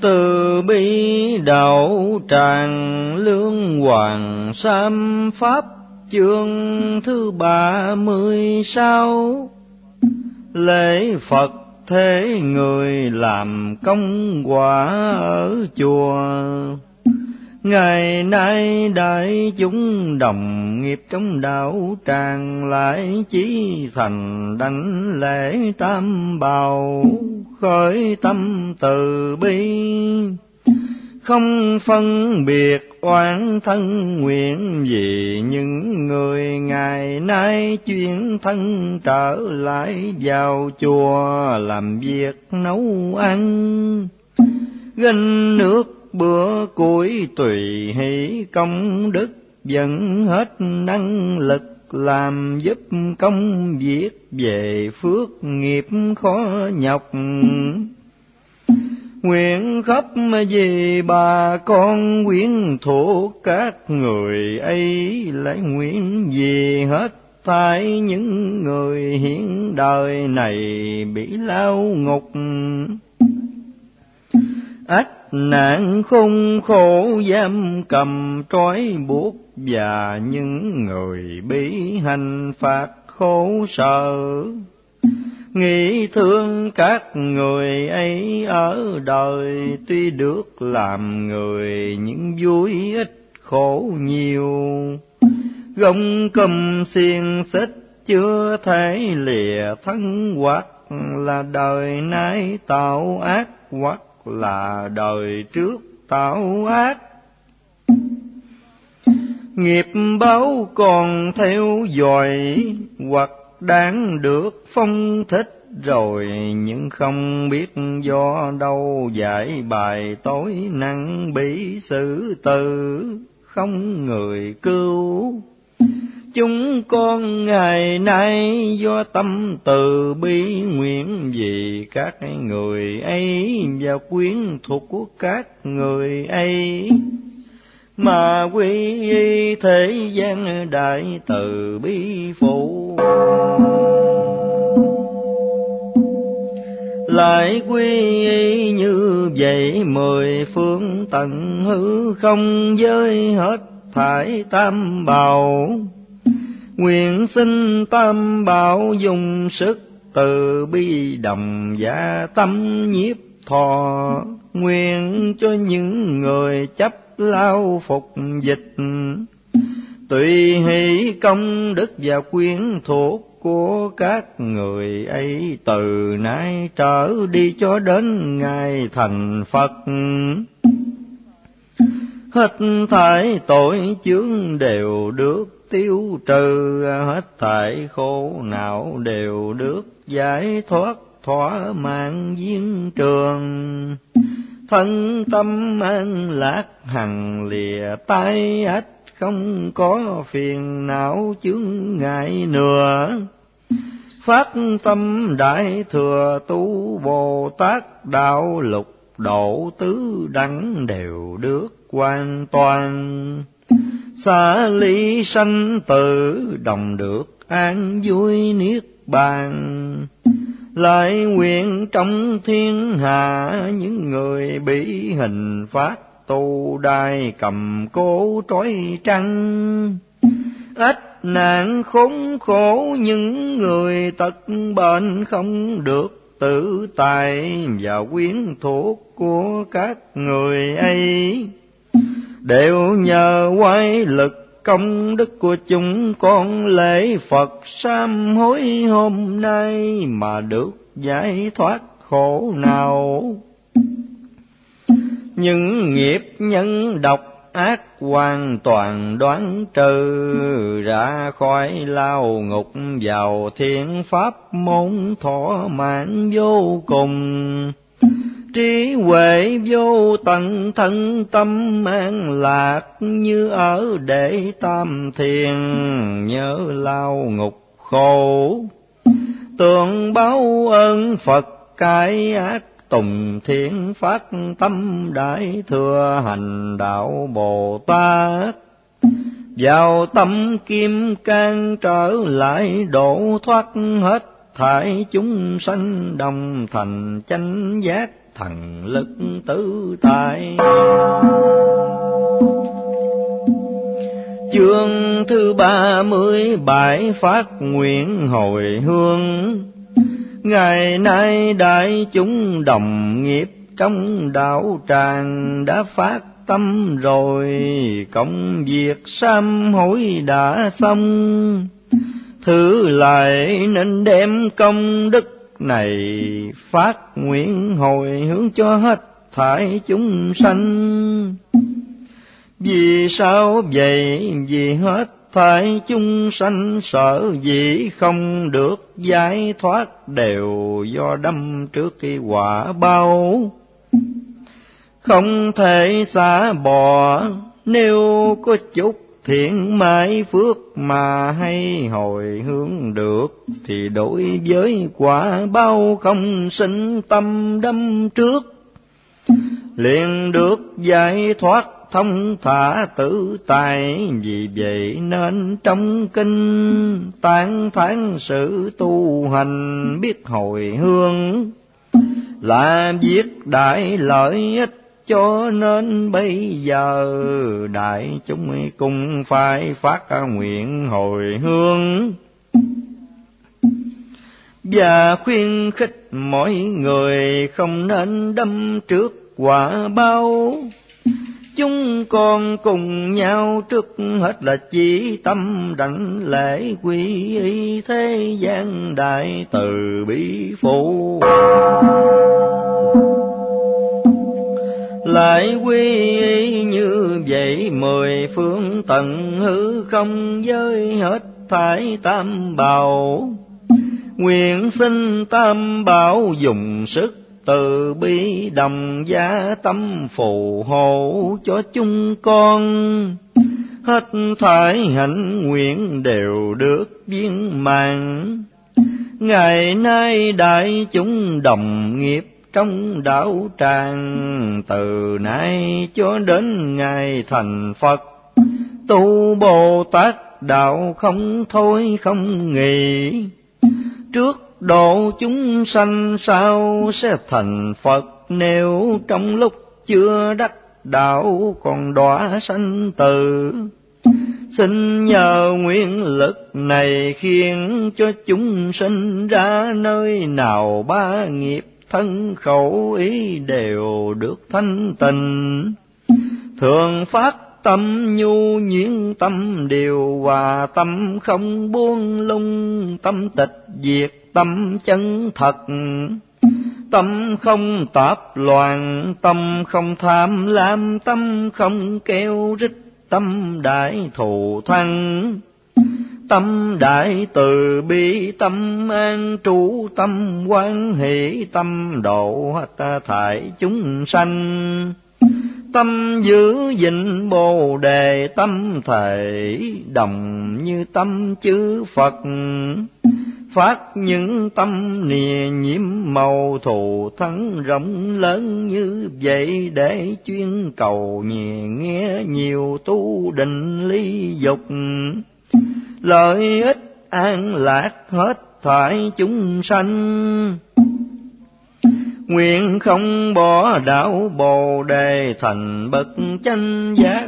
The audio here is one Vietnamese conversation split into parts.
Từ bi đạo tràng lương hoàng sám pháp chương thứ 36. Lễ Phật thế người làm công quả ở chùa. Ngày nay đại chúng đồng nghiệp trong đạo tràng lại chí thành đảnh lễ tam bảo, khởi tâm từ bi, không phân biệt oán thân nguyện gì. Những người ngày nay chuyển thân trở lại vào chùa làm việc nấu ăn, gánh nước bữa củi tùy hỷ, công đức dẫn hết năng lực làm giúp công việc về phước nghiệp khó nhọc. Nguyện khắp vì bà con quyến thuộc các người ấy, lại nguyện vì hết thảy những người hiện đời này bị lao ngục, ách nạn khốn khổ giam cầm trói buộc, và những người bị hành phạt khổ sở. Nghĩ thương các người ấy ở đời, tuy được làm người nhưng vui ít khổ nhiều. Gông cùm xiềng xích chưa thể lìa thân, hoặc là đời nay tạo ác, hoặc là đời trước tạo ác. Nghiệp báo còn theo dõi, hoặc đáng được phong thích rồi, nhưng không biết do đâu giải bài tối năng bị xử tử, không người cứu. Chúng con ngày nay do tâm từ bi nguyện vì các người ấy và quyến thuộc của các người ấy, mà quy y thế gian đại từ bi phụ. Lại quy y như vậy 10 phương tận hư không, với hết thảy tam bảo. Nguyện xin tam bảo dùng sức từ bi đồng và tâm nhiếp thọ, nguyện cho những người chấp lao phục dịch, tùy hỷ công đức và quyến thuộc của các người ấy, từ nay trở đi cho đến ngày thành Phật. Hết thảy tội chướng đều được tiêu trừ, hết thảy khổ não đều được giải thoát, thỏa mãn viên trường. Thân tâm an lạc hằng lìa tai ách, không có phiền não chướng ngại nữa. Phát tâm đại thừa tu Bồ Tát đạo, lục độ tứ đẳng đều được hoàn toàn. Xả ly sanh tử đồng được an vui niết bàn. Lại nguyện trong thiên hạ những người bị hình phạt tù đài cầm cố trói trăng, ách nạn khốn khổ những người tật bệnh không được tự tại, và quyến thuộc của các người ấy đều nhờ quay lực công đức của chúng con lễ Phật sám hối hôm nay mà được giải thoát khổ nào. Những nghiệp nhân độc ác hoàn toàn đoán trừ, ra khỏi lao ngục vào thiên pháp môn thỏa mãn vô cùng. Trí huệ vô tận thân tâm an lạc, như ở đệ tam thiền nhớ lao ngục khổ. Tưởng báo ơn Phật cải ác tùng thiện, phát tâm đại thừa hành đạo Bồ Tát. Vào tâm kim cang trở lại độ thoát, hết thảy chúng sanh đồng thành chánh giác thần lực tứ tại. Chương thứ 37 phát nguyện hồi hương. Ngày nay đại chúng đồng nghiệp trong đạo tràng đã phát tâm rồi, công việc sám hối đã xong. Thứ lại nên đem công đức này phát nguyện hồi hướng cho hết thảy chúng sanh. Vì sao vậy? Vì hết thảy chúng sanh sở dĩ không được giải thoát đều do đâm trước cái quả báo, không thể xả bỏ. Nếu có chút thiện mãi phước mà hay hồi hướng được, thì đối với quả báo không sinh tâm đâm trước, liền được giải thoát thông thả tự tại. Vì vậy nên trong kinh tán thán sự tu hành biết hồi hướng là việc đại lợi ích, cho nên bây giờ đại chúng cùng phải phát nguyện hồi hướng và khuyến khích mọi người không nên đâm trước quả báo. Chúng con cùng nhau trước hết là chỉ tâm đảnh lễ quy y thế gian đại từ bi phụ, lại quy y như vậy mười phương tận hư không với hết thảy tam bảo. Nguyện xin tam bảo dùng sức từ bi đồng gia tâm phù hộ cho chúng con, hết thảy hạnh nguyện đều được viên mãn. Ngày nay đại chúng đồng nghiệp trong đạo tràng, từ nay cho đến ngày thành Phật, tu Bồ Tát đạo không thôi không nghỉ. Trước độ chúng sanh sau sẽ thành Phật, nếu trong lúc chưa đắc đạo còn đọa sanh tử. Xin nhờ nguyện lực này khiến cho chúng sinh ra nơi nào ba nghiệp thân khẩu ý đều được thanh tịnh, thường phát tâm nhu nhuyễn, tâm điều hòa, tâm không buông lung, tâm tịch diệt, tâm chân thật, tâm không tạp loạn, tâm không tham lam, tâm không kêu rít, tâm đại thù thắng, tâm đại từ bi, tâm an trú, tâm hoan hỷ, tâm độ hết thảy chúng sanh, tâm giữ gìn Bồ đề, tâm thể đồng như tâm chư Phật, phát những tâm nìa nhiễm màu thù thắng rộng lớn như vậy, để chuyên cầu nhẹ nghe nhiều tu định ly dục, lợi ích an lạc hết thảy chúng sanh. Nguyện không bỏ đạo Bồ đề thành bậc chánh giác,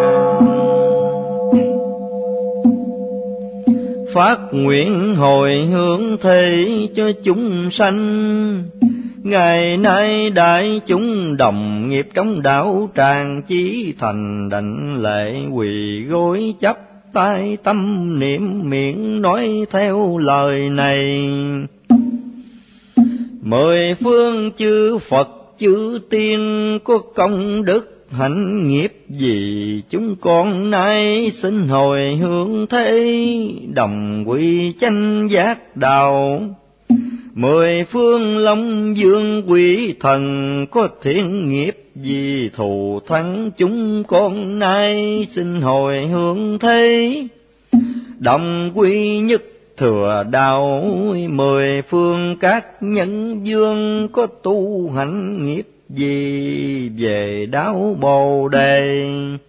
phát nguyện hồi hướng thế cho chúng sanh. Ngày nay đại chúng đồng nghiệp trong đạo tràng, chí thành đảnh lễ quỳ gối chắp tay, tâm niệm miệng nói theo lời này. Mười phương chư Phật chư tiên có công đức hạnh nghiệp gì, chúng con nay xin hồi hướng thế đồng quy chánh giác đạo. Mười phương long dương quỷ thần có thiện nghiệp gì thù thắng, chúng con nay xin hồi hướng thế đồng quy nhất thừa đạo. Mười phương các nhân dương có tu hạnh nghiệp gì về đạo Bồ đề,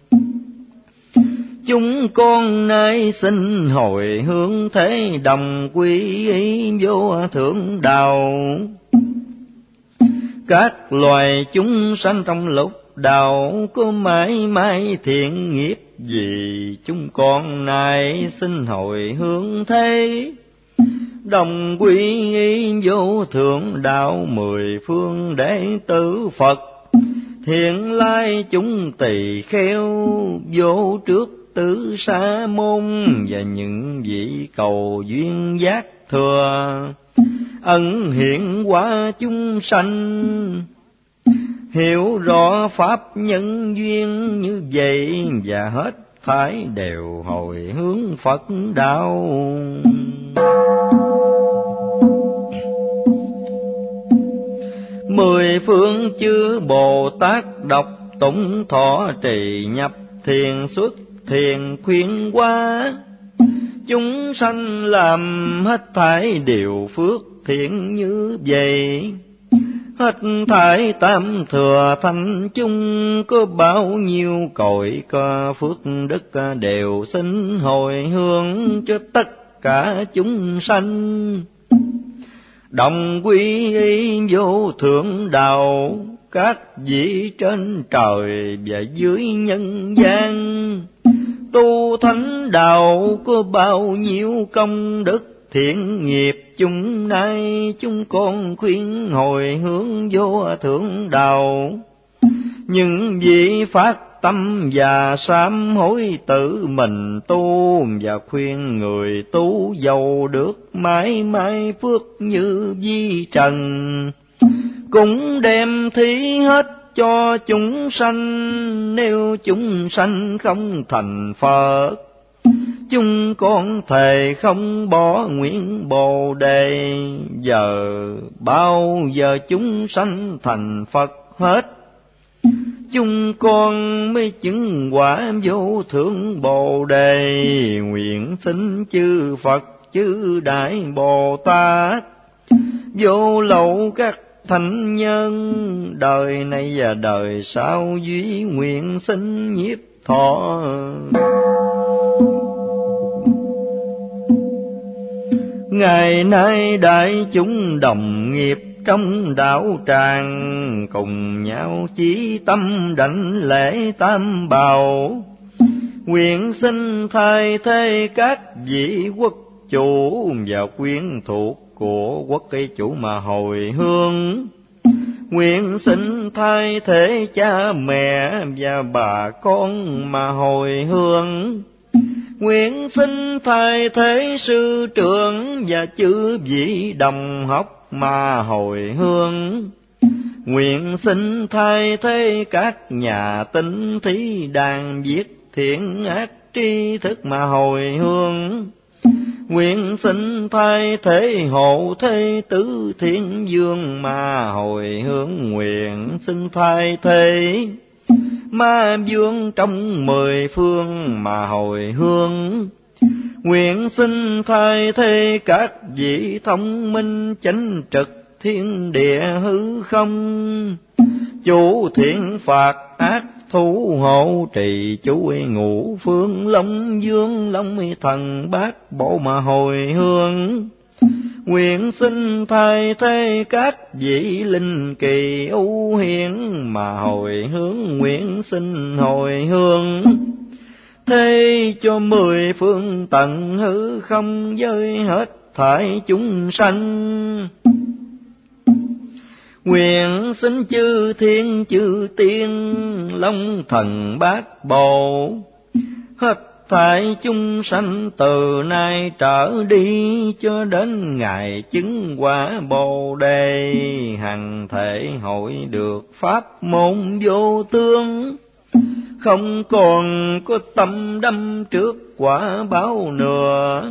chúng con nay xin hồi hướng thế đồng quy y vô thượng đạo. Các loài chúng sanh trong lúc đầu có mãi mãi thiện nghiệp gì, chúng con nay xin hồi hướng thế. Đồng quy y vô thượng đạo mười phương đệ tử Phật, thiện lai chúng tỳ kheo vô trước tứ sa môn, và những vị cầu duyên giác thừa ẩn hiện qua chúng sanh. Hiểu rõ pháp nhân duyên như vậy, và hết thảy đều hồi hướng Phật đạo. Mười phương chư Bồ Tát đọc tụng thọ trì nhập thiền xuất thiền khuyên qua, chúng sanh làm hết thảy điều phước thiện như vậy. Hết thảy tam thừa thánh chúng có bao nhiêu cội có phước đức, đều xin hồi hướng cho tất cả chúng sanh. Đồng quy y vô thượng đạo, các vị trên trời và dưới nhân gian. Tu thánh đạo có bao nhiêu công đức thiện nghiệp, chúng nay chúng con khuyên hồi hướng vô thượng đạo. Những vị phát tâm và sám hối tự mình tu, và khuyên người tu giàu được mãi mãi phước như vi trần. Cũng đem thí hết cho chúng sanh, nếu chúng sanh không thành Phật, chúng con thề không bỏ nguyện Bồ Đề. Giờ bao giờ chúng sanh thành Phật hết, chúng con mới chứng quả vô thượng Bồ Đề. Nguyện xin chư Phật chư Đại Bồ Tát, vô lậu các thánh nhân, đời này và đời sau duy nguyện xin nhiếp thọ. Ngày nay đại chúng đồng nghiệp trong đạo tràng, cùng nhau chí tâm đảnh lễ tam bảo. Nguyện xin thay thế các vị quốc chủ và quyến thuộc của quốc cây chủ mà hồi hương. Nguyện xin thay thế cha mẹ và bà con mà hồi hương. Nguyện xin thay thế sư trưởng và chư vị đồng học mà hồi hương. Nguyện xin thay thế các nhà tinh thí đàn viết thiện ác tri thức mà hồi hương. Nguyện xin thay thế hộ thế tứ thiên dương mà hồi hướng. Nguyện xin thay thế ma vương trong mười phương mà hồi hướng. Nguyện xin thay thế các vị thông minh chánh trực thiên địa hư không. Chủ thiện phạt ác thủ hộ trì chú ngũ phương long dương long thần bát bộ mà hồi hướng. Nguyện xin thay thế các vị linh kỳ ưu hiển mà hồi hướng. Nguyện xin hồi hướng thế cho mười phương tận hư không với hết thảy chúng sanh. Nguyện xin chư thiên chư tiên long thần bát bộ, hết thảy chúng sanh từ nay trở đi cho đến ngày chứng quả Bồ Đề, hằng thể hội được pháp môn vô tương, không còn có tâm đắm trước quả báo nữa.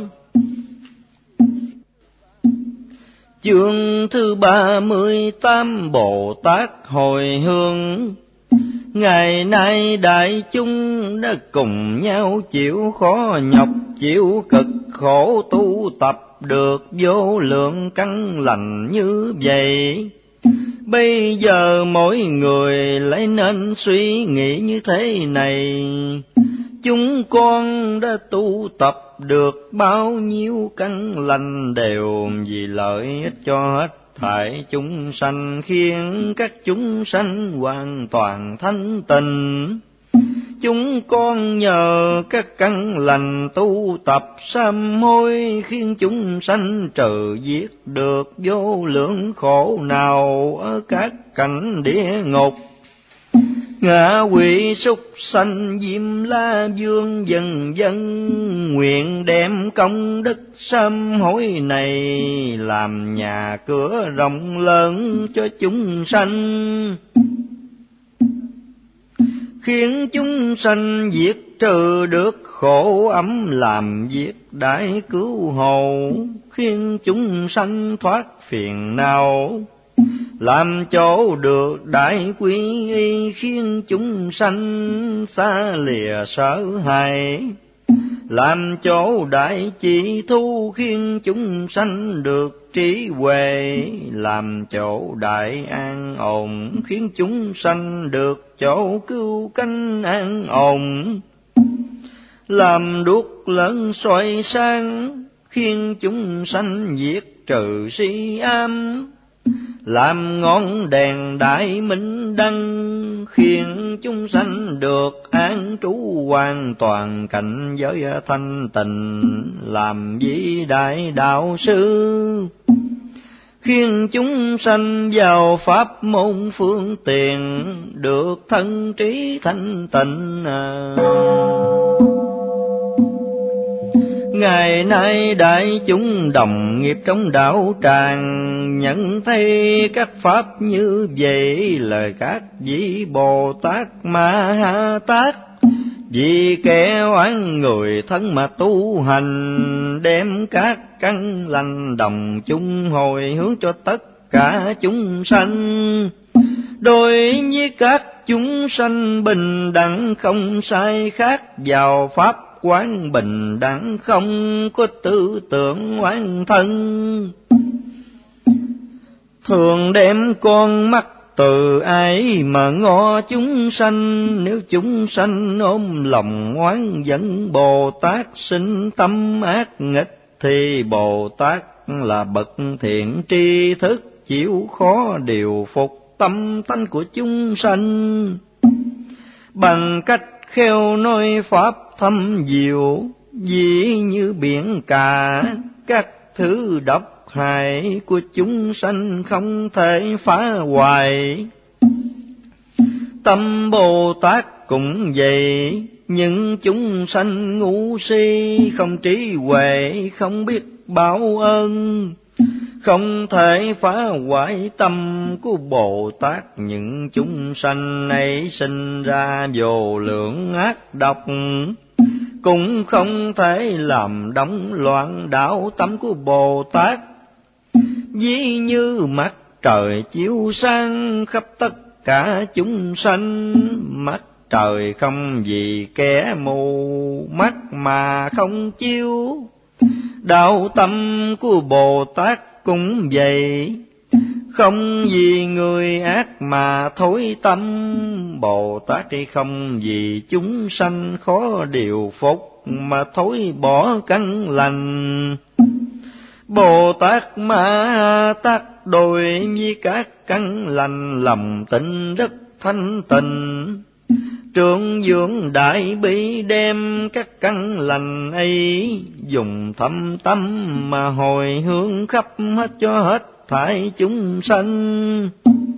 Chương thứ 38 Bồ Tát hồi hướng. Ngày nay đại chúng đã cùng nhau chịu khó nhọc, chịu cực khổ tu tập được vô lượng căn lành như vậy. Bây giờ mỗi người lấy nên suy nghĩ như thế này: chúng con đã tu tập được bao nhiêu căn lành đều vì lợi ích cho hết thảy chúng sanh, khiến các chúng sanh hoàn toàn thanh tịnh. Chúng con nhờ các căn lành tu tập sám hối, khiến chúng sanh trừ diệt được vô lượng khổ nào ở các cảnh địa ngục. Ngạ quỷ súc sanh Diêm La Vương dần dần, nguyện đem công đức sám hối này làm nhà cửa rộng lớn cho chúng sanh, khiến chúng sanh diệt trừ được khổ ấm, làm việc đại cứu hộ, khiến chúng sanh thoát phiền não, làm chỗ được đại quy y, khiến chúng sanh xa lìa sợ hãi, làm chỗ đại chỉ thu, khiến chúng sanh được trí huệ, làm chỗ đại an ổn, khiến chúng sanh được chỗ cứu cánh an ổn, làm đuốc lớn soi sáng, khiến chúng sanh diệt trừ si ám, làm ngọn đèn đại minh đăng, khiến chúng sanh được an trú hoàn toàn cảnh giới thanh tịnh, làm vĩ đại đạo sư, khiến chúng sanh vào pháp môn phương tiện, được thân trí thanh tịnh. Ngày nay đại chúng đồng nghiệp trong đạo tràng, nhận thấy các pháp như vậy là các vị Bồ Tát Ma Ha Tát, vì kẻ oán người thân mà tu hành, đem các căn lành đồng chung hồi hướng cho tất cả chúng sanh. Đối với các chúng sanh bình đẳng không sai khác, vào pháp quán bình đẳng không có tư tưởng oán thân. Thường đem con mắt từ ái mà ngó chúng sanh, nếu chúng sanh ôm lòng oán giận Bồ Tát sinh tâm ác nghịch, thì Bồ Tát là bậc thiện tri thức, chịu khó điều phục tâm tánh của chúng sanh, bằng cách khéo nói pháp thâm diệu, dĩ như biển cả, các thứ độc hại của chúng sanh không thể phá hoại. Tâm Bồ Tát cũng vậy, nhưng chúng sanh ngu si, không trí huệ, không biết báo ơn, không thể phá hoại tâm của Bồ Tát. Những chúng sanh ấy sinh ra vô lượng ác độc, cũng không thể làm động loạn đạo tâm của Bồ Tát. Ví như mặt trời chiếu sáng khắp tất cả chúng sanh, mắt trời không vì kẻ mù mắt mà không chiếu, đạo tâm của Bồ Tát cũng vậy, không vì người ác mà thối tâm. Bồ Tát thì không vì chúng sanh khó điều phục mà thối bỏ căn lành. Bồ Tát Ma Tát đối với các căn lành lòng tịnh rất thanh tịnh, trượng dưỡng đại bi đem các căn lành ấy, dùng thâm tâm mà hồi hướng khắp hết cho hết thảy chúng sanh.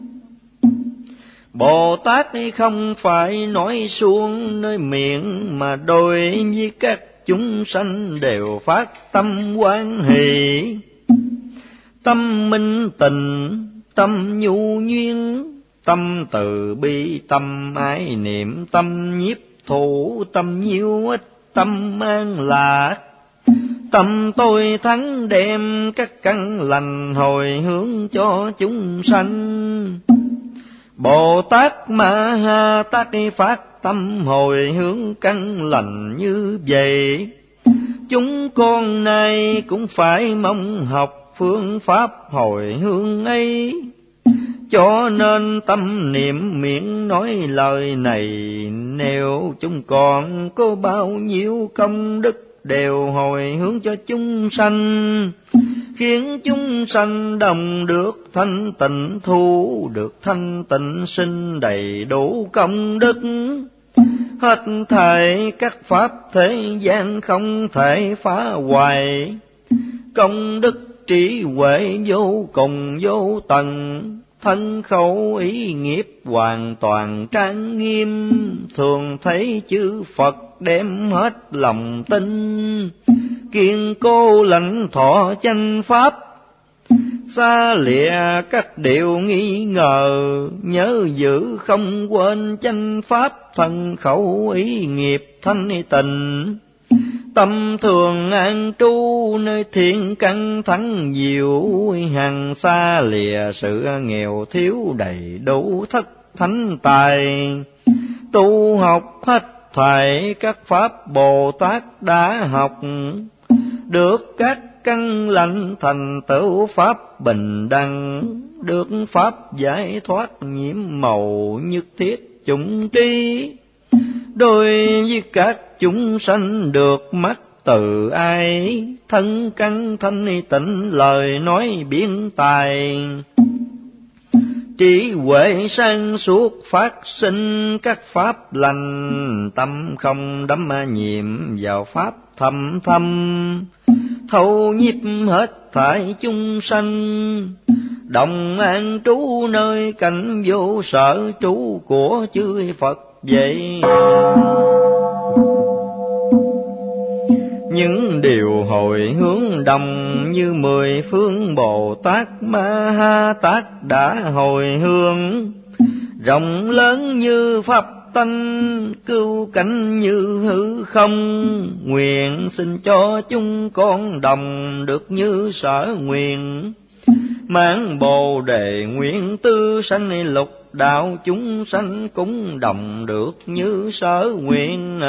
Bồ Tát không phải nói suông nơi miệng, mà đối với các chúng sanh đều phát tâm hoan hỷ, tâm minh tình, tâm nhu nhuyễn, tâm từ bi, tâm ái niệm, tâm nhiếp thủ, tâm nhiêu ích, tâm an lạc. Tâm tôi thắng đem các căn lành hồi hướng cho chúng sanh. Bồ Tát Ma Ha Tát phát tâm hồi hướng căn lành như vậy, chúng con nay cũng phải mong học phương pháp hồi hướng ấy. Cho nên tâm niệm miệng nói lời này, nếu chúng con có bao nhiêu công đức đều hồi hướng cho chúng sanh, khiến chúng sanh đồng được thanh tịnh, thu được thanh tịnh, sinh đầy đủ công đức. Hết thảy các pháp thế gian không thể phá hoại, công đức trí huệ vô cùng vô tận, thân khẩu ý nghiệp hoàn toàn trang nghiêm. Thường thấy chư Phật đem hết lòng tin, kiên cố lãnh thọ chánh pháp, xa lìa các điều nghi ngờ, nhớ giữ không quên chánh pháp, thân khẩu ý nghiệp thanh tịnh. Tâm thường an trú nơi thiện căn thắng diệu, hằng xa lìa sự nghèo thiếu, đầy đủ thất thánh tài. Tu học hết thảy các pháp Bồ Tát đã học, được các căn lành thành tựu pháp bình đẳng, được pháp giải thoát nhiễm màu nhất thiết chủng trí. Đối với các chúng sanh được mắt từ ai, thân căn thanh tịnh, lời nói biến tài. Trí huệ sáng suốt phát sinh các pháp lành, tâm không đắm nhiễm vào pháp thâm thâm. Thâu nhiếp hết thảy chúng sanh, đồng an trú nơi cảnh vô sở trú của chư Phật vậy. Những điều hồi hướng đồng như 10 phương Bồ Tát Ma Ha Tát đã hồi hướng, rộng lớn như pháp tánh, cứu cánh như hư không. Nguyện xin cho chúng con đồng được như sở nguyện, mang Bồ Đề nguyện tư sanh lục đạo chúng sanh, cũng đồng được như sở nguyện.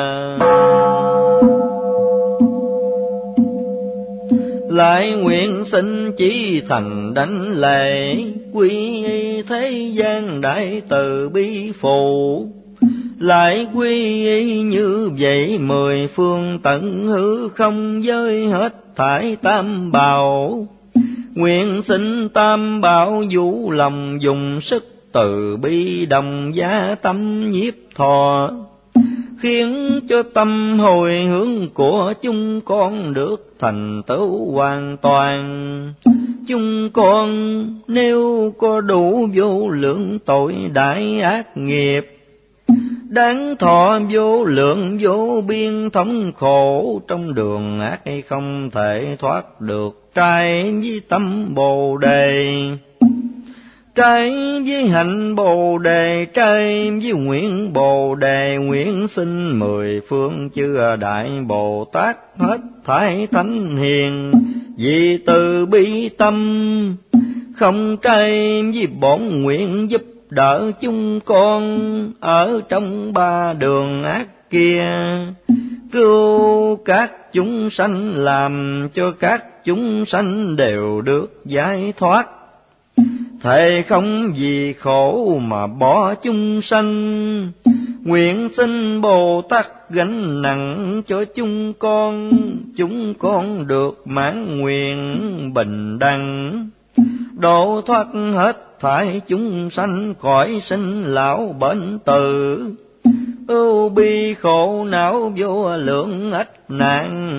Lại nguyện xin chỉ thành đảnh lễ, quy y thế gian đại từ bi phụ. Lại quy y như vậy 10 phương tận hư không, với hết thảy tam bảo. Nguyện xin tam bảo vũ lòng, dùng sức từ bi đồng giá tâm nhiếp thọ, khiến cho tâm hồi hướng của chúng con được thành tựu hoàn toàn. Chúng con nếu có đủ vô lượng tội đại ác nghiệp, đáng thọ vô lượng vô biên thống khổ, trong đường ác hay không thể thoát được, trái với tâm Bồ Đề, trái với hạnh Bồ Đề, trái với nguyện Bồ Đề. Nguyện xin 10 phương chư đại Bồ Tát hết thảy thánh hiền, vì từ bi tâm không trái với bổn nguyện, giúp đỡ chúng con ở trong 3 đường ác kia, cứu các chúng sanh, làm cho các chúng sanh đều được giải thoát. Thề không vì khổ mà bỏ chúng sanh, nguyện xin Bồ Tát gánh nặng cho chúng con được mãn nguyện bình đẳng, độ thoát hết thảy chúng sanh khỏi sinh lão bệnh tử, ưu bi khổ não vô lượng ách nạn.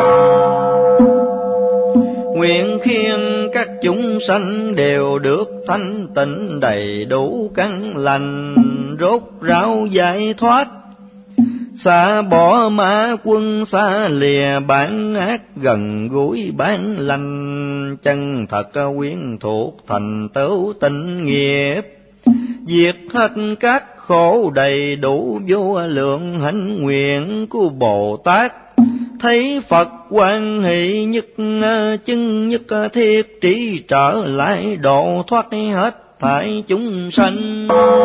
Nguyện khiến các chúng sanh đều được thanh tịnh, đầy đủ căn lành, rốt ráo giải thoát, xả bỏ ma quân, xa lìa bản ác, gần gũi bản lành, chân thật quyến thuộc, thành tựu tịnh nghiệp, diệt hết các khổ, đầy đủ vô lượng hạnh nguyện của Bồ Tát. Thấy Phật quan hỷ nhất chứng, nhất thiết trí trở lại, độ thoát hết thảy chúng sanh.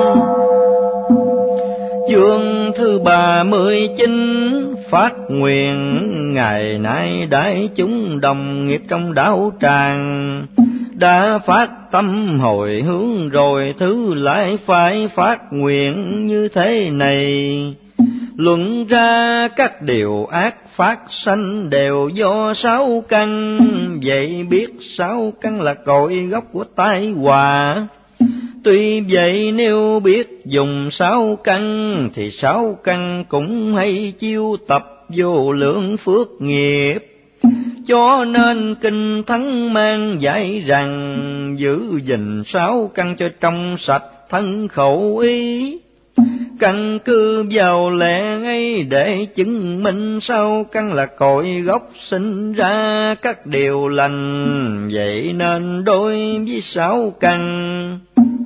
Chương thứ 39 phát nguyện, ngày nay đại chúng đồng nghiệp trong đạo tràng, đã phát tâm hồi hướng rồi, thứ lại phải phát nguyện như thế này. Luận ra các điều ác phát sanh đều do sáu căn, vậy biết sáu căn là cội gốc của tai họa. Tuy vậy nếu biết dùng sáu căn, thì sáu căn cũng hay chiêu tập vô lượng phước nghiệp. Cho nên kinh Thánh mang dạy rằng, giữ gìn sáu căn cho trong sạch thân khẩu ý. Căn cứ vào lẽ ấy để chứng minh sáu căn là cội gốc sinh ra các điều lành. Vậy nên đối với sáu căn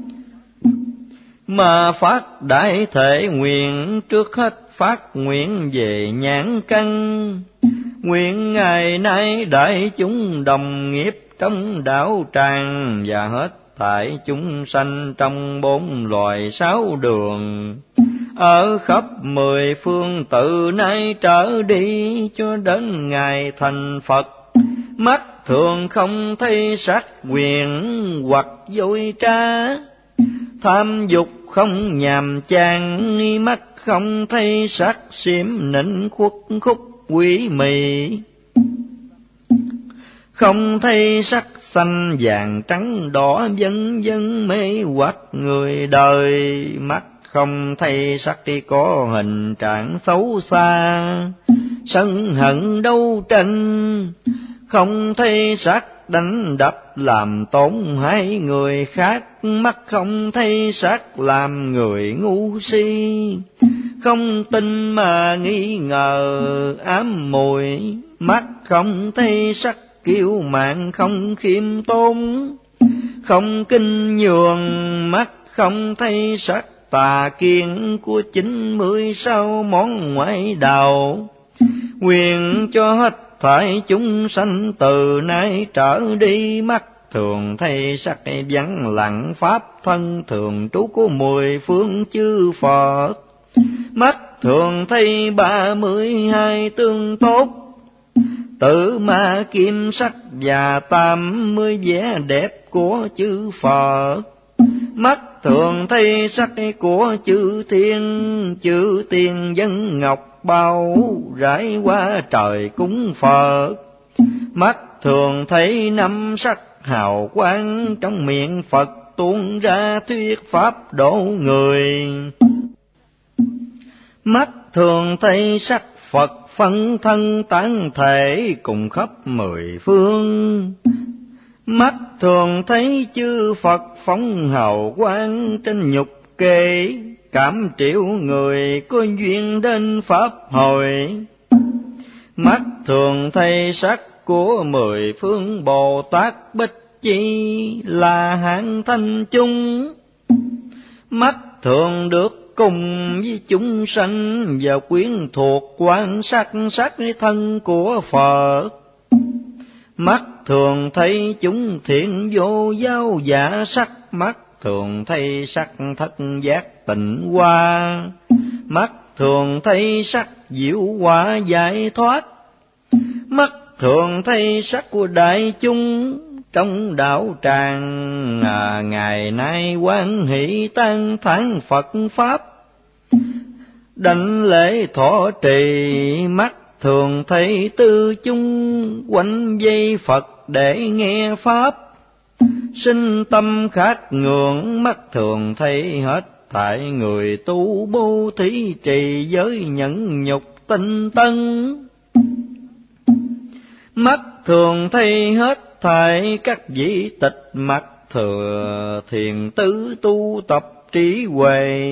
mà phát đại thể nguyện, trước hết phát nguyện về nhãn căn. Nguyện ngày nay đại chúng đồng nghiệp trong đạo tràng, và hết thảy chúng sanh trong bốn loài sáu đường, ở khắp mười phương từ nay trở đi cho đến ngày thành Phật. Mắt thường không thấy sắc quyền hoặc dối trá, tham dục không nhàm chán, mắt không thấy sắc xiêm nịnh khuất khúc quý mị. Không thấy sắc xanh vàng trắng đỏ vân vân mê hoặc người đời. Mắt không thấy sắc đi có hình trạng xấu xa, sân hận đấu tranh. Không thấy sắc đánh đập làm tổn hại người khác, mắt không thấy sắc làm người ngu si. Không tin mà nghi ngờ ám mùi, mắt không thấy sắc kiêu mạn không khiêm tốn. Không kinh nhường, mắt không thấy sắc tà kiến của 96 món ngoại đạo. Nguyện cho hết thảy chúng sanh từ nay trở đi, mắt thường thấy sắc vắng lặng pháp thân thường trú của 10 phương chư Phật. Mắt thường thấy 32 tương tốt, tự ma kim sắc và 80 vẻ đẹp của chư Phật. Mắt thường thấy sắc của chư thiên dân ngọc bao rải qua trời cúng Phật. Mắt thường thấy 5 sắc hào quang trong miệng Phật tuôn ra thuyết pháp độ người. Mắt thường thấy sắc Phật phân thân tán thể cùng khắp 10 phương. Mắt thường thấy chư Phật phóng hào quang trên nhục kê, cảm triệu người có duyên đến pháp hội. Mắt thường thấy sắc của 10 phương Bồ Tát Bích Chi là hạng thanh chung. Mắt thường được cùng với chúng sanh và quyến thuộc quan sát sắc thân của Phật. Mắt thường thấy chúng thiện vô giáo giả sắc, mắt thường thấy sắc thất giác tịnh hoa. Mắt thường thấy sắc diệu quả giải thoát. Mắt thường thấy sắc của đại chúng trong đạo tràng, ngày nay hoan hỷ tán thán Phật pháp. Đảnh lễ thọ trì, mắt thường thấy tư chúng quanh dây Phật để nghe pháp. Sinh tâm khát ngưỡng, mắt thường thấy hết thảy người tu bố thí trì giới nhẫn nhục tinh tấn. Mắt thường thấy hết thảy các vị tịch mặc thừa thiền tứ tu tập trí huệ.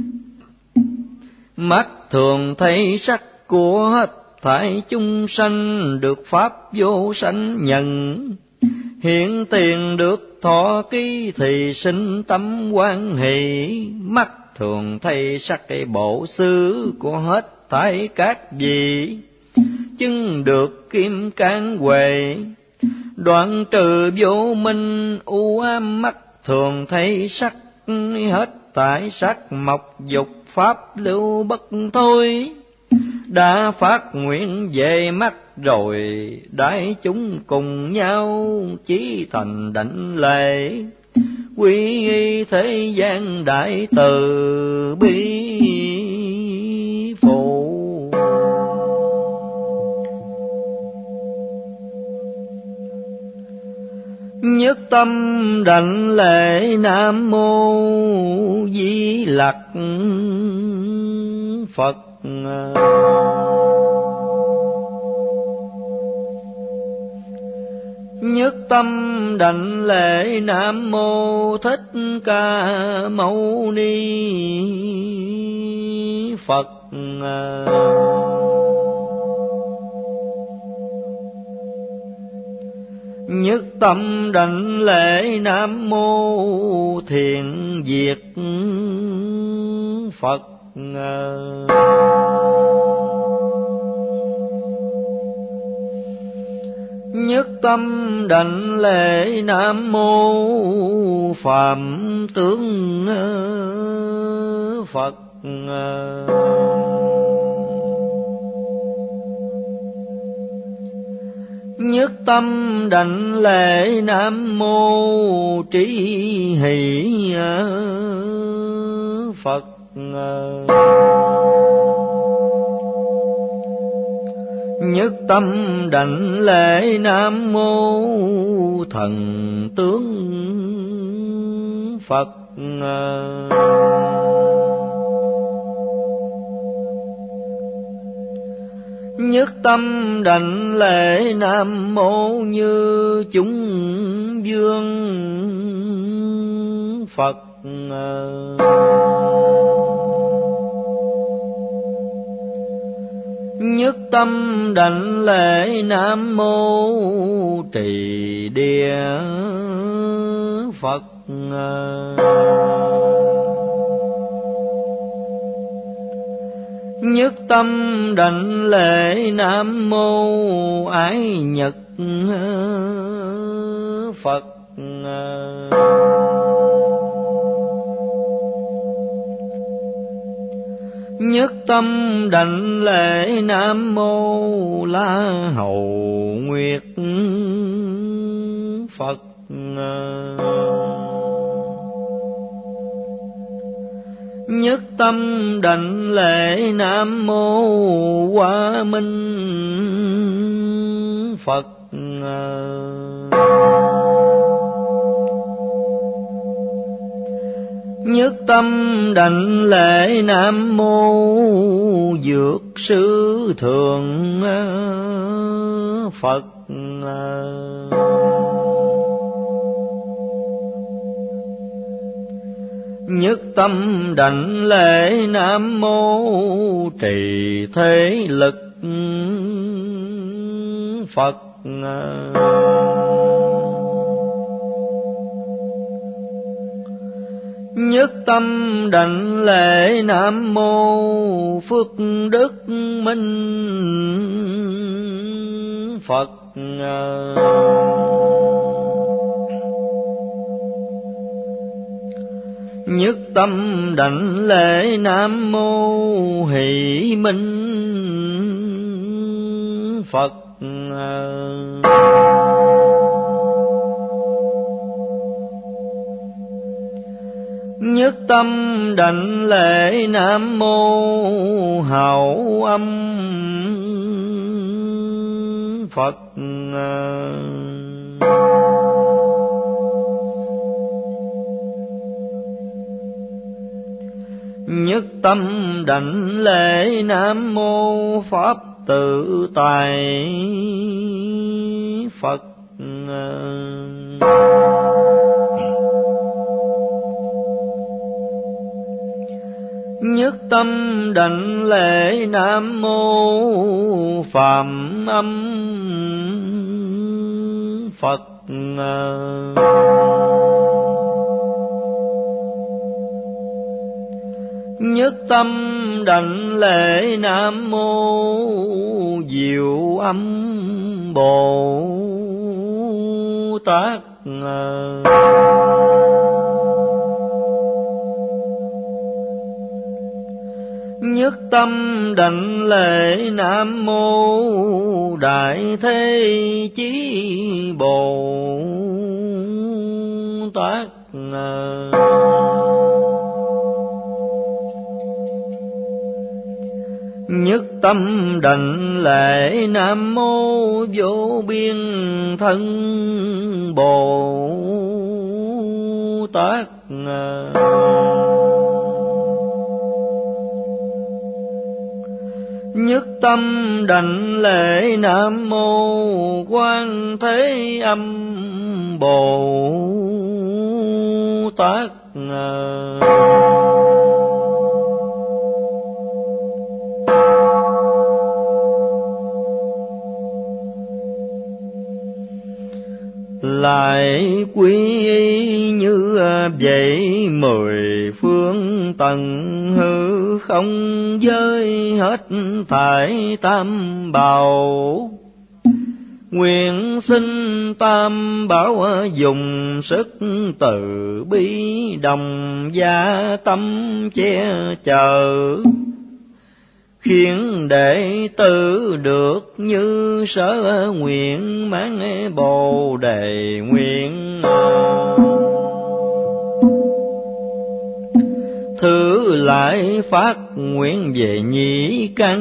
Mắt thường thấy sắc của hết thảy chúng sanh được pháp vô sanh nhận. Hiện tiền được thọ ký thì sinh tâm hoan hỷ. Mắt thường thấy sắc bộ xứ của hết thảy các vị chứng được kim cang huệ. Đoạn trừ vô minh u ám, mắt thường thấy sắc hết thảy sắc mộc dục pháp lưu bất thôi. Đã phát nguyện về mắt rồi, đại chúng cùng nhau chí thành đảnh lễ. Quy y thế gian đại từ bi phụ. Nhất tâm đảnh lễ Nam Mô Di Lặc Phật. Nhất tâm đảnh lễ Nam Mô Thích Ca Mâu Ni Phật. Nhất tâm đảnh lễ Nam Mô Thiện Diệt Phật. Nhất tâm đảnh lễ Nam Mô Phạm Tướng Phật. Nhất tâm đảnh lễ Nam Mô Trí Hỷ Phật. Nhất tâm đảnh lễ Nam Mô Thần Tướng Phật. Nhất tâm đảnh lễ Nam Mô Như Chúng Dương Phật. Nhất tâm đảnh lễ Nam Mô Trì Địa Phật. Nhất tâm đảnh lễ Nam Mô Ái Nhật Phật. Nhất tâm đảnh lễ Nam Mô La Hầu Nguyệt Phật. Nhất tâm đảnh lễ Nam Mô Hoa Minh Phật. Nhất tâm đảnh lễ Nam Mô Dược Sư Thượng Phật. Nhất tâm đảnh lễ Nam Mô Trì Thế Lực Phật. Nhất tâm đảnh lễ Nam Mô Phước Đức Minh Phật. Nhất tâm đảnh lễ Nam Mô Hỷ Minh Phật. Nhất tâm đảnh lễ Nam Mô Hảo Âm Phật. Nhất tâm đảnh lễ Nam Mô Pháp Tự Tại Phật. Nhất tâm đảnh lễ Nam Mô Phạm Âm Phật. Nhất tâm đảnh lễ Nam Mô Diệu Âm Bồ Tát. Nhất tâm đảnh lễ Nam Mô Đại Thế Chí Bồ Tát. Nhất tâm đảnh lễ Nam Mô Vô Biên Thân Bồ Tát. Nhất tâm đảnh lễ Nam Mô Quan Thế Âm Bồ Tát. Lại quy y như vậy 10 phương tầng hư không, với hết thảy tam bảo. Nguyện xin tam bảo dùng sức từ bi đồng gia tâm che chở, khiến đệ tử được như sở nguyện mãn Bồ Đề nguyện. Thứ lại phát nguyện về nhĩ căn,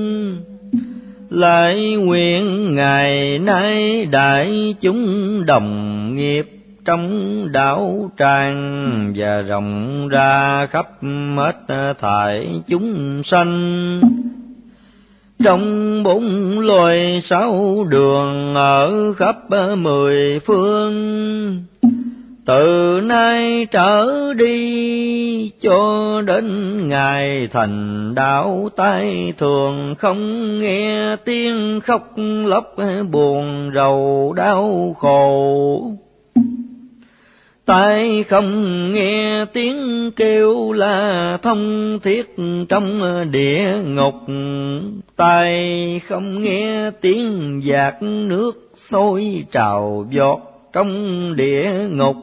lại nguyện ngày nay đại chúng đồng nghiệp trong đạo tràng, và rộng ra khắp hết thảy chúng sanh, trong 4 loài 6 đường ở khắp 10 phương. Từ nay trở đi cho đến ngày thành đạo, tai thường không nghe tiếng khóc lóc buồn rầu đau khổ. Tai không nghe tiếng kêu la thông thiết trong địa ngục, tai không nghe tiếng dạt nước sôi trào giọt trong địa ngục.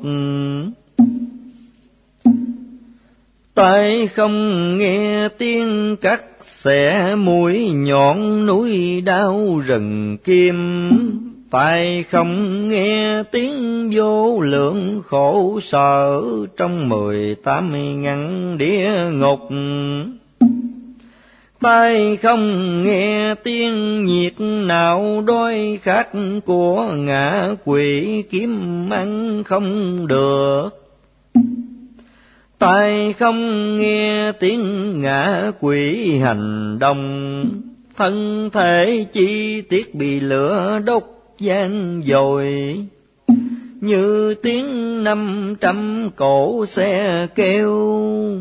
Tai không nghe tiếng cắt xẻ mũi nhọn núi đao rừng kim, tai không nghe tiếng vô lượng khổ sở trong 18 ngăn địa ngục. Tai không nghe tiếng nhiệt nào đói khát của ngạ quỷ kiếm ăn không được. Tai không nghe tiếng ngạ quỷ hành động, thân thể chi tiết bị lửa đốt gian dội, như tiếng 500 cỗ xe kêu.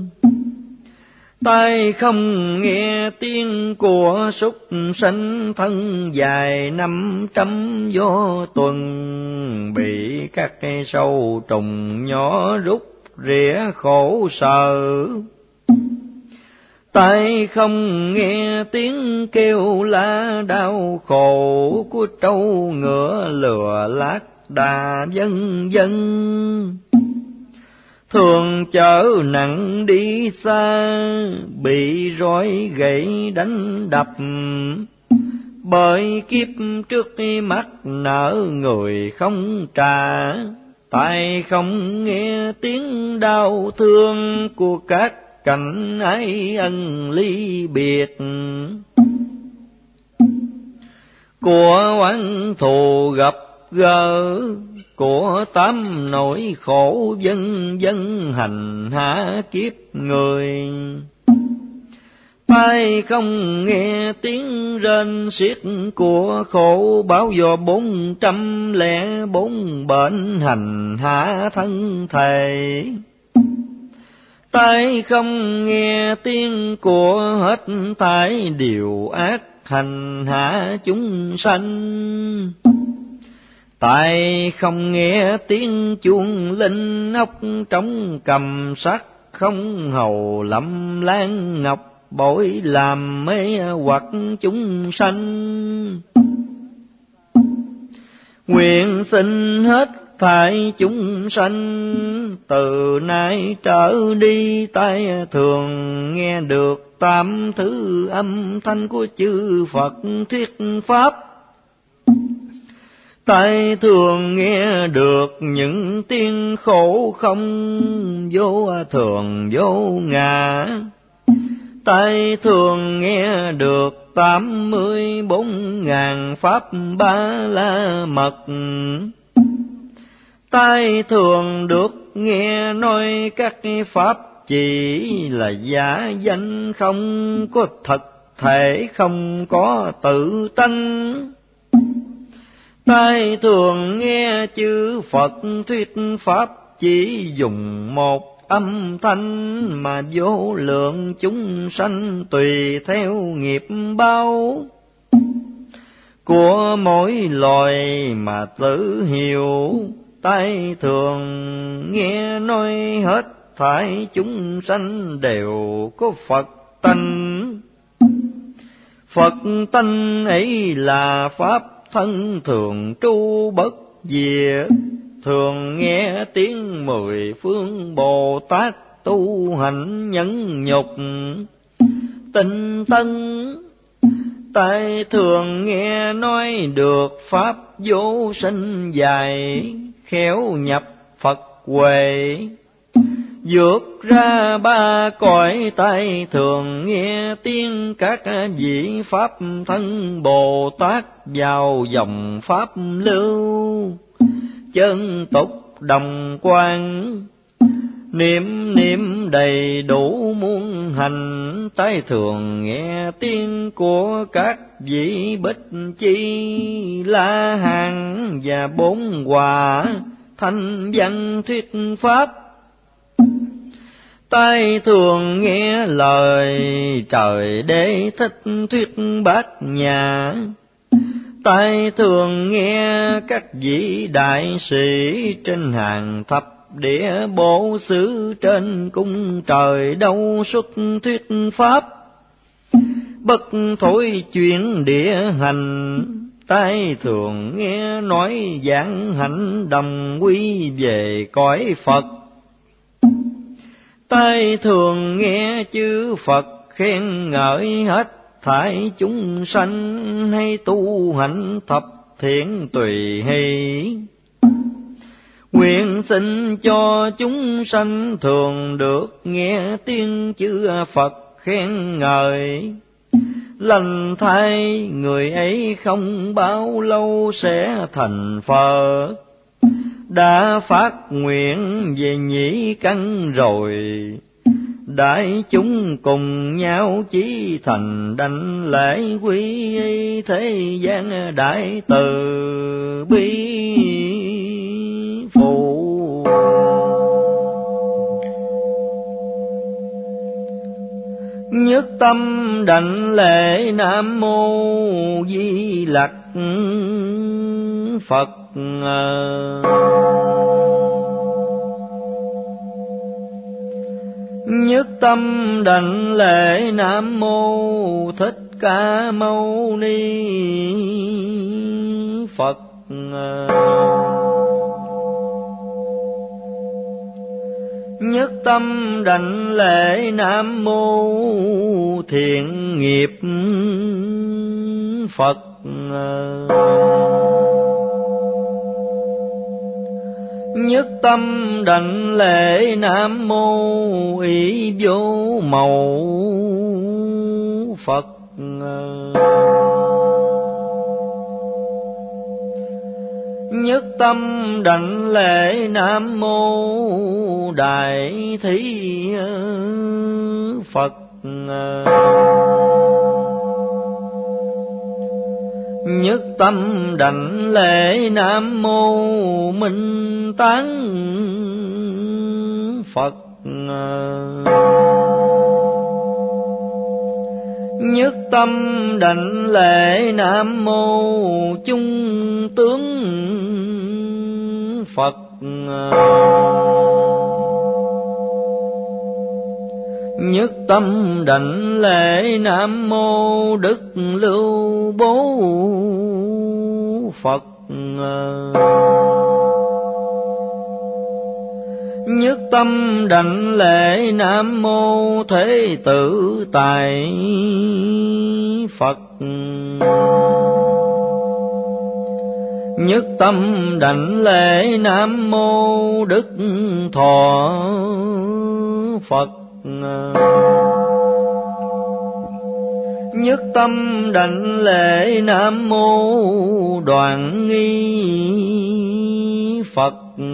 Tai không nghe tiếng của súc sanh, thân dài 500 gió tuần, bị các sâu trùng nhỏ rút rỉa khổ sở. Tai không nghe tiếng kêu la đau khổ của trâu ngựa lừa lác đà vân vân. Thường chở nặng đi xa, bị roi gậy đánh đập, bởi kiếp trước mắt nợ người không trả. Tai không nghe tiếng đau thương của các cảnh ái ân ly biệt, của oán thù gặp gỡ, của 8 nỗi khổ vân vân hành hạ kiếp người. Tai không nghe tiếng rên xiết của khổ báo do 404 bệnh hành hạ thân thể. Tai không nghe tiếng của hết thảy điều ác hành hạ chúng sanh. Tai không nghe tiếng chuông linh ốc trống cầm sắt, không hầu lẩm lan ngọc bội làm mê hoặc chúng sanh. Nguyện xin hết thảy chúng sanh, từ nay trở đi tai thường nghe được 8 thứ âm thanh của chư Phật thuyết pháp. Tai thường nghe được những tiếng khổ không vô thường vô ngã. Tai thường nghe được 84.000 pháp ba la mật. Tai thường được nghe nói các pháp chỉ là giả danh, không có thật thể, không có tự tánh. Tai thường nghe chư Phật thuyết pháp, chỉ dùng một âm thanh mà vô lượng chúng sanh tùy theo nghiệp báo của mỗi loài mà tự hiểu. Tai thường nghe nói hết thảy chúng sanh đều có Phật tánh. Phật tánh ấy là pháp thân thường tru bất diệt, thường nghe tiếng mười phương Bồ Tát tu hành nhẫn nhục tinh tấn. Tai thường nghe nói được pháp vô sinh dài, khéo nhập Phật huệ vượt ra ba cõi. Tai thường nghe tiếng các vị pháp thân Bồ Tát vào dòng pháp lưu, chân tục đồng quan niệm niệm đầy đủ muôn hành. Tai thường nghe tiếng của các vị Bích Chi La Hán và bốn hòa thanh văn thuyết pháp. Tai thường nghe lời trời đế thích thuyết bát nhã. Tai thường nghe các vị đại sĩ trên hàng thập địa bổ xứ trên cung trời đâu xuất thuyết pháp. Bất thối chuyển địa hành, tai thường nghe nói giảng hạnh đồng quy về cõi Phật. Tai thường nghe chư Phật khen ngợi hết thảy chúng sanh, hay tu hạnh thập thiện tùy hỷ. Nguyện xin cho chúng sanh thường được nghe tiếng chư Phật khen ngợi. Lành thay người ấy không bao lâu sẽ thành Phật, đã phát nguyện về nhĩ căn rồi. Đại chúng cùng nhau chí thành đảnh lễ quy, thế gian đại từ bi phụ. Nhất tâm đảnh lễ Nam Mô Di Lặc Phật. Nhất tâm đảnh lễ Nam Mô Thích Ca Mâu Ni Phật. Nhất tâm đảnh lễ Nam Mô Thiện Nghiệp Phật. Nhất tâm đảnh lễ Nam Mô Ý Vô Mậu Phật. Nhất tâm đảnh lễ Nam Mô Đại Thí Phật. Nhất tâm đảnh lễ Nam Mô Minh Tán Phật. Nhất tâm đảnh lễ Nam Mô Chung Tướng Phật. Nhất tâm đảnh lễ Nam Mô Đức Lưu Bố Phật. Nhất tâm đảnh lễ Nam Mô Thế Tử Tài Phật. Nhất tâm đảnh lễ Nam Mô Đức Thọ Phật. Nhất tâm đảnh lễ Nam Mô Đoạn Nghi Phật. Phật.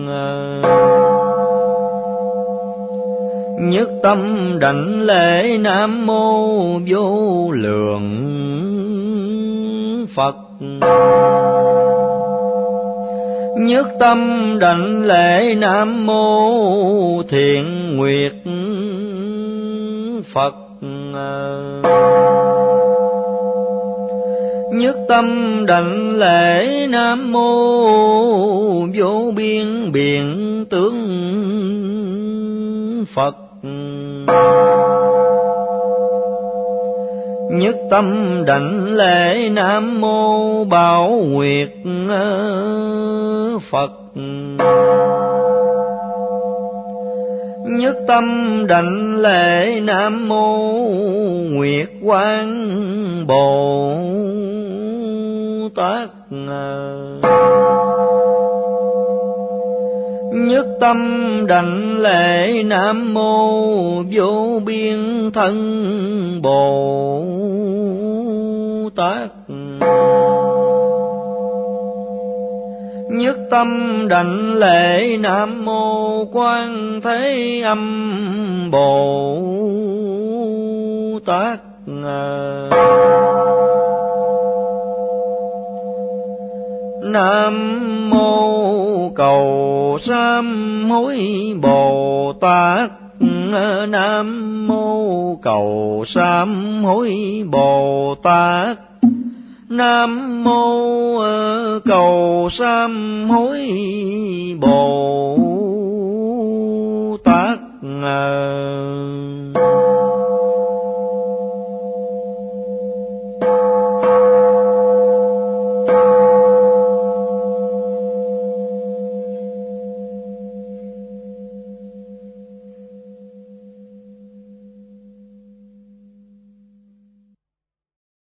Nhất tâm đảnh lễ Nam mô Vô Lượng Phật. Nhất tâm đảnh lễ Nam mô Thiện Nguyệt Phật. Nhất tâm đảnh lễ Nam mô Vô Biên Biện Tướng Phật. Nhất tâm đảnh lễ Nam mô Bảo Nguyệt Phật. Nhất tâm đảnh lễ Nam mô Nguyệt Quang Bồ Tát. Nhất tâm đảnh lễ Nam mô Vô Biên Thân Bồ Tát. Nhất tâm đảnh lễ Nam mô Quan Thế Âm Bồ Tát. Nam mô Cầu Sám Hối Bồ Tát. Nam mô Cầu Sám Hối Bồ Tát. Nam mô Cầu Sám Hối Bồ